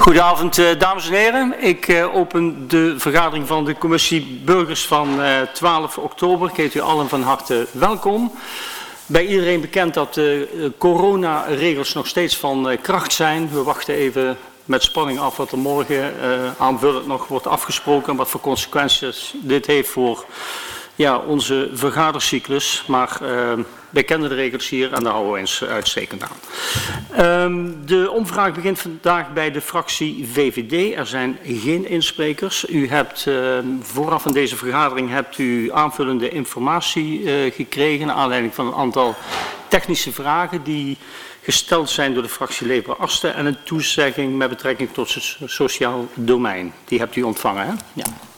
Goedenavond, dames en heren. Ik open de vergadering van de Commissie Burgers van 12 oktober. Ik heet u allen van harte welkom. Bij iedereen bekend dat de coronaregels nog steeds van kracht zijn. We wachten even met spanning af wat er morgen aanvullend nog wordt afgesproken. En wat voor consequenties dit heeft voor onze vergadercyclus. Maar wij kennen de regels hier en daar houden we eens uitstekend aan. De omvraag begint vandaag bij de fractie VVD. Er zijn geen insprekers. U hebt vooraf aan deze vergadering aanvullende informatie gekregen naar aanleiding van een aantal technische vragen die gesteld zijn door de fractie Leper-Asten en een toezegging met betrekking tot het sociaal domein. Die hebt u ontvangen, hè? Ja.